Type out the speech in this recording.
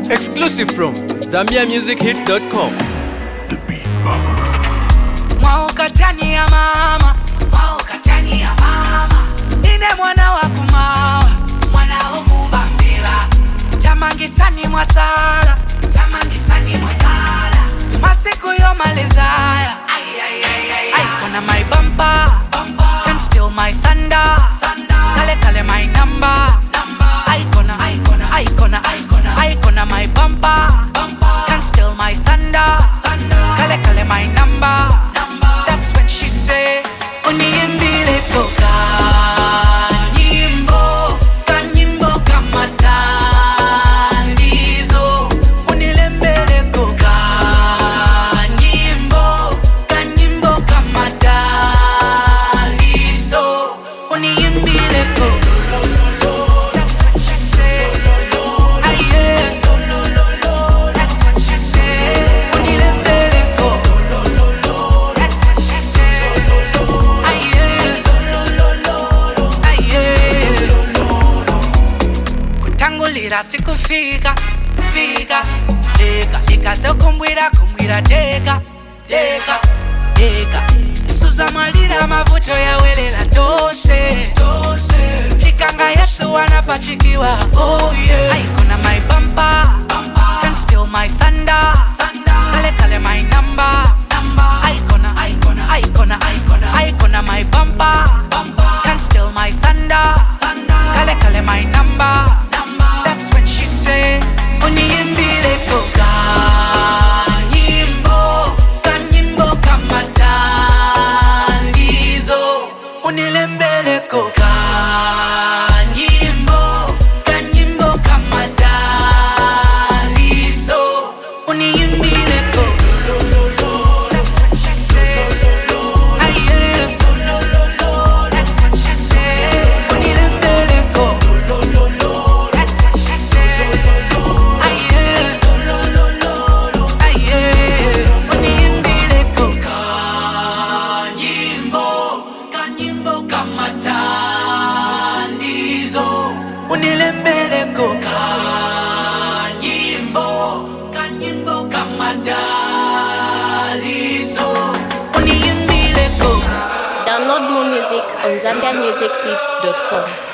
Exclusive from ZambiaMusicHits.com. The Beat Bomber. Mwaukatani ya mama, mwaukatani ya mama. Ine mwana wa kumawa, mwana humuba mbiva. Tamangisani mwasala, tamangisani mwasala. Masiku yo malizaya, aikona my bumper, can steal my thunder. Kale kale my number, aikona my bumper, can steal my thunder. Kale kale my number. That's when she say, uniimbile toka nyimbo, kanyimbo kama tandizo. Unilembele toka nyimbo, kanyimbo kama tandizo. Uniimbile toka. Sikufika, fika, deka se kumbwira deka Suza malira mavuto ya welela tose Chikanga Yesu wanapachikiwa, oh yeah. Aikona my bumper, can steal my thunder. Kale kale my number. Aikona my bumper, can steal my thunder. Kale kale my number. That's when she say, uniimbile toka nyimbo, kanyimbo kama tandizo. Unilembele koka nyimbo, kanyimbo kama tandizo. Uniimbile koka. Unilembele koka nyimbo, kanyimbo kama dalizo. Uniimbile koka. Download more music on ZambiaMusicHits.com.